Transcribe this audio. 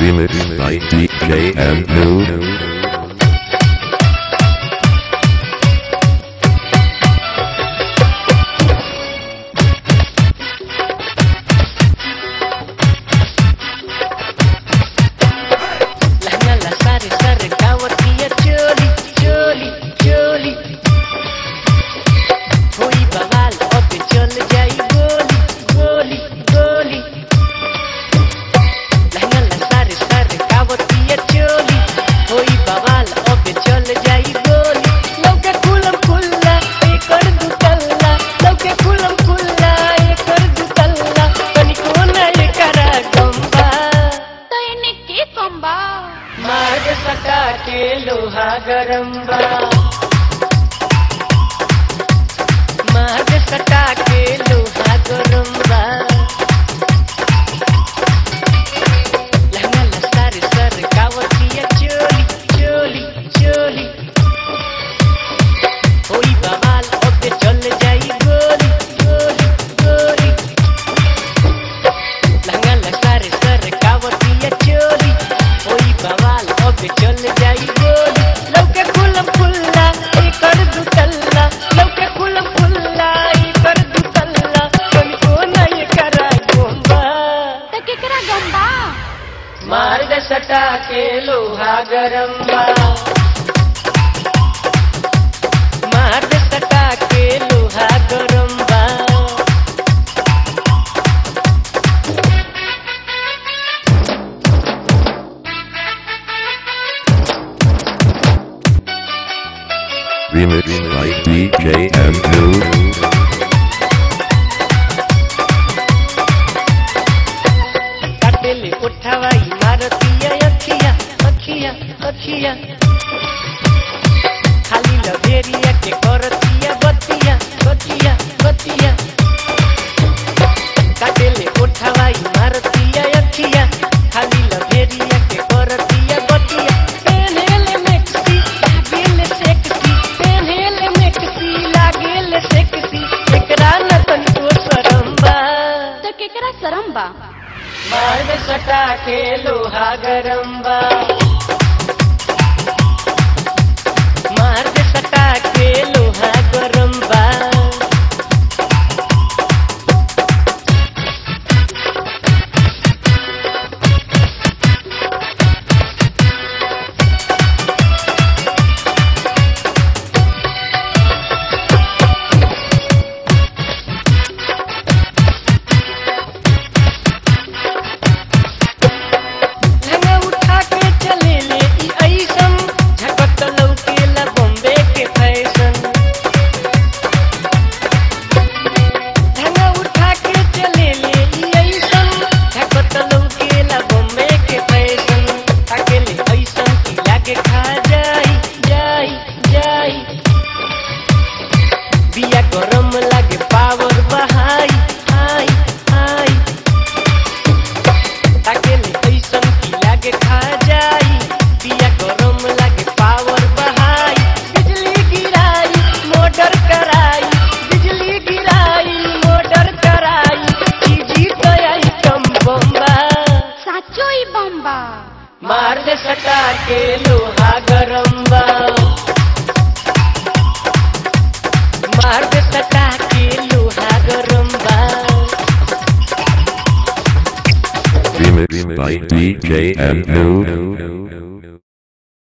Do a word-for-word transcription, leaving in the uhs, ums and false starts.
Remix by D J M New. मार्ग सटा के लोहा गरम बा, मार्ग सटा के लोहा गरम बा। लहंगा लसारे सर कावतिया चोली चोली चोली, होई बवाल अब चल जाई गोली गोली गोली। लहंगा लसारे सर कावतिया चोली, होई बवाल अब चल जाई गोली। लौके खुलम खुल्ला एकर दुतल्ला, लौके खुलम खुल्ला एकर दुतल्ला, कनको नहीं करा गोंबा त केकरा गंबा। मार्ग सटा के लोहा गरम बा, मार्ग सटा के लोहा गरम बा। Remix by D J M New. काटेले उठावाई मारतिया अखिया अखिया अखिया, खाली लभेरिया के करतिया बतिया बतिया बतिया। काटेले उठावाई मारतिया अखिया, खाली लभेरिया के करतिया बतिया। पेन्हेले मैक्सी लागेले सेक्सी, पेन्हेले मैक्सी लागेले सेक्सी, एकरा न तनिको शरम बा। त केकरा शरम बा। मार्ग सटा के लोहा गरम बा, मार्ग सटा के लोहा गरम बा। बिया गरम लागे पावर बहाई हाई हाई, ताकेले ऐसन की लागे खा जाई। बिया गरम लागे पावर बहाई, बिजली गिराई मोटर कराई, बिजली गिराई मोटर कराई। चीजी तो आई कम बम्बा, साचो ही बम्बा। मार्ग सटा के लोहा गरम बा, मार्ग सटा के लोहा गरम बा। Remix by D J M New.